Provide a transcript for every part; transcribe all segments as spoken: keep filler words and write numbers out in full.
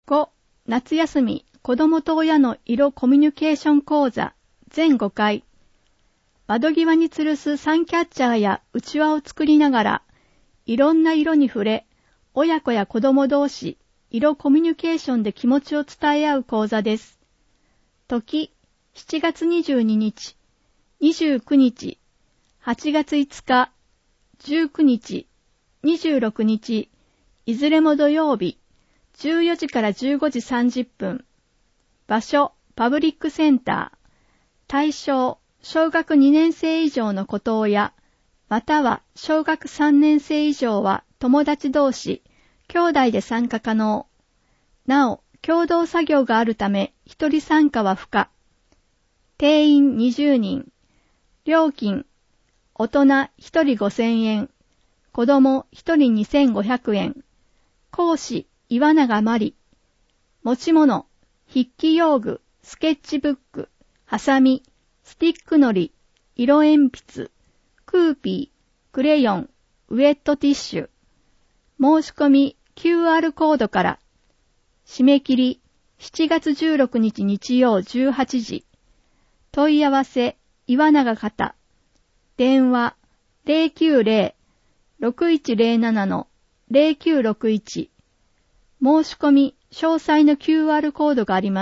ご、夏休み子供と親の色コミュニケーション講座全ごかい。窓際に吊るすサンキャッチャーやうちわを作りながら、いろんな色に触れ、親子や子供同士、色コミュニケーションで気持ちを伝え合う講座です。時、しちがつにじゅうににち、にじゅうくにち、はちがついつか、じゅうくにち、にじゅうろくにち、いずれも土曜日、じゅうよじからじゅうごじさんじゅっぷん。場所、パブリックセンター。対象、小学にねんせい以上の子親、または小学さんねんせい以上は友達同士、兄弟で参加可能。なお、共同作業があるため、一人参加は不可。定員にじゅうにん。料金、大人一人ごせんえん。子供一人にせんごひゃくえん。講師、岩永真理。持ち物、筆記用具、スケッチブック、ハサミ、スティックのり、色鉛筆、クーピー、クレヨン、ウェットティッシュ。申し込み キューアール コードから。締め切りしちがつじゅうろくにち日曜じゅうはちじ。問い合わせ、岩永方。電話 ゼロきゅうゼロ ろくいちゼロなな ゼロきゅうろくいち。申し込み、詳細の キューアール コードがあります。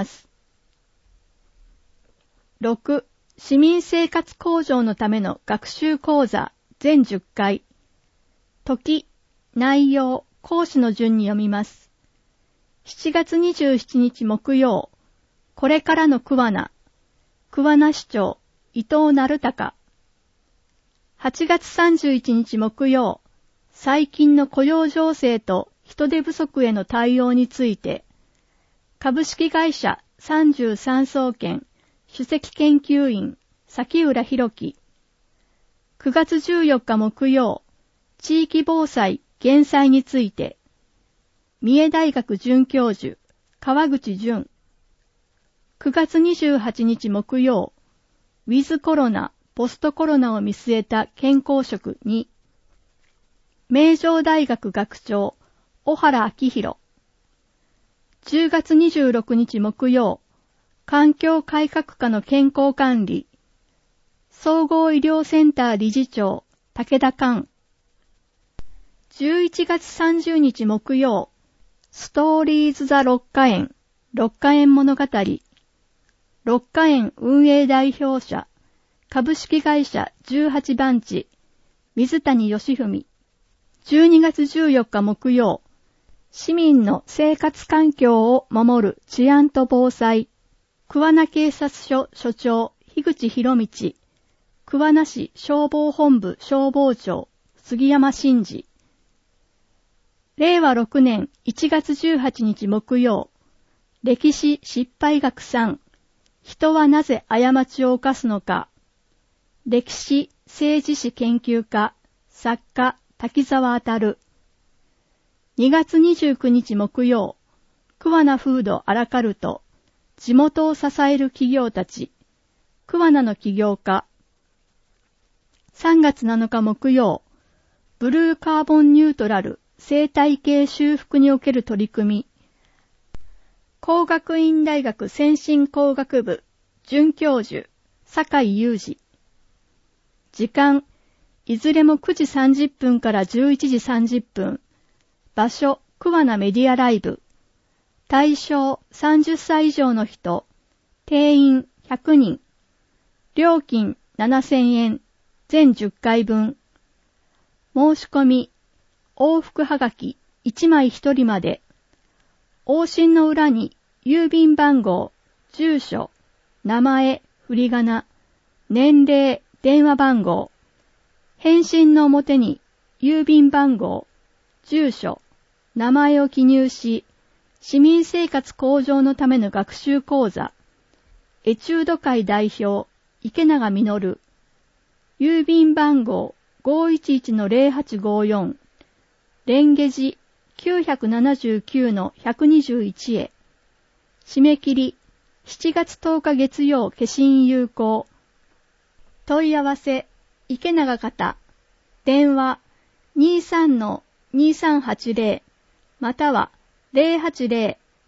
ろく. 市民生活向上のための学習講座全じゅっかい。時、内容、講師の順に読みます。しちがつにじゅうしちにち木曜、これからの桑名、桑名市長、伊藤成隆。はちがつさんじゅういちにち木曜、最近の雇用情勢と人手不足への対応について、株式会社さんじゅうさん総研首席研究員崎浦博樹。くがつじゅうよっか木曜、地域防災減災について、三重大学准教授川口淳。くがつにじゅうはちにち木曜、ウィズコロナ、ポストコロナを見据えた健康食に、名城大学学長小原明弘。じゅうがつにじゅうろくにち木曜、環境改革課の健康管理、総合医療センター理事長、武田寛。じゅういちがつさんじゅうにち木曜、ストーリーズ・ザ・六花園、六花園物語、六花園運営代表者、株式会社じゅうはち番地、水谷義文。じゅうにがつじゅうよっか木曜、市民の生活環境を守る治安と防災、桑名警察署署長、樋口博道、桑名市消防本部消防長、杉山真治。れいわろくねんいちがつじゅうはちにち木曜、歴史失敗学さん、人はなぜ過ちを犯すのか、歴史政治史研究家、作家、滝沢当。にがつにじゅうくにち木曜、桑名フードアラカルト、地元を支える企業たち、桑名の起業家。さんがつなのか木曜、ブルーカーボンニュートラル生態系修復における取り組み、工学院大学先進工学部准教授酒井裕二。時間、いずれもくじさんじゅっぷんからじゅういちじさんじゅっぷん。場所、桑名メディアライブ。対象、さんじゅっさい以上の人。定員、ひゃくにん。料金、ななせんえん。全じゅっかいぶん。申し込み、往復はがき、いちまいひとりまで。往診の裏に、郵便番号、住所、名前、振り仮名、年齢、電話番号。返信の表に、郵便番号、住所、名前を記入し、市民生活向上のための学習講座、エチュード会代表、池永実、郵便番号 ごいちいちのゼロはちごよん、蓮華寺 きゅうななきゅうのひゃくにじゅういち へ。締め切り、しちがつとおか月曜消印有効。問い合わせ、池永方、電話 にじゅうさんのにさんはちゼロ または ゼロはちゼロ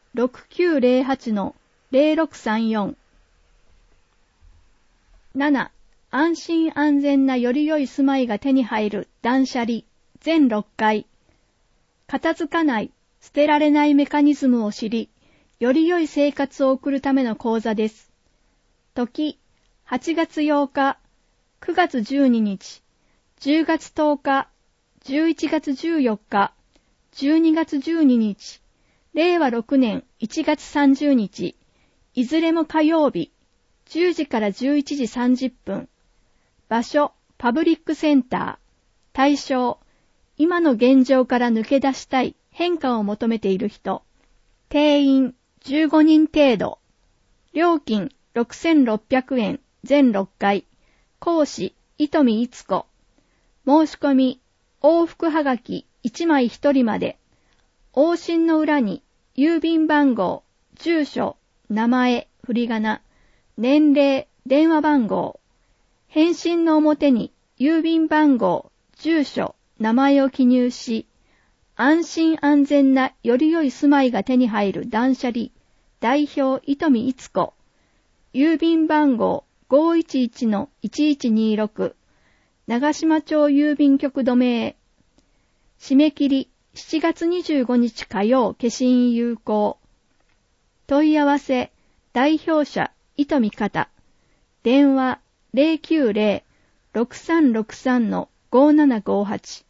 ろくきゅうゼロはちのゼロろくさんよん。なな. 安心安全なより良い住まいが手に入る断捨離全ろっかい。片付かない、捨てられないメカニズムを知り、より良い生活を送るための講座です。時、はちがつようか、くがつじゅうににち、じゅうがつとおか、じゅういちがつじゅうよっか、じゅうにがつじゅうににち、れいわろくねんいちがつさんじゅうにち、いずれも火曜日、じゅうじからじゅういちじさんじゅっぷん。場所、パブリックセンター。対象、今の現状から抜け出したい、変化を求めている人。定員、じゅうごにん程度。料金、ろくせんろっぴゃくえん、全ろっかい。講師、糸見逸子。申し込み、往復はがきいちまいひとりまで。往診の裏に、郵便番号、住所、名前、振り仮名、年齢、電話番号。返信の表に、郵便番号、住所、名前を記入し、安心安全なより良い住まいが手に入る断捨離、代表糸見逸子。郵便番号 ごーいちいちのいちいちにーろく、長島町郵便局止めへ。締め切りしちがつにじゅうごにち火曜消印有効。問い合わせ代表者糸見方。電話 ゼロきゅうゼロ ろくさんろくさんのごーななごーはち。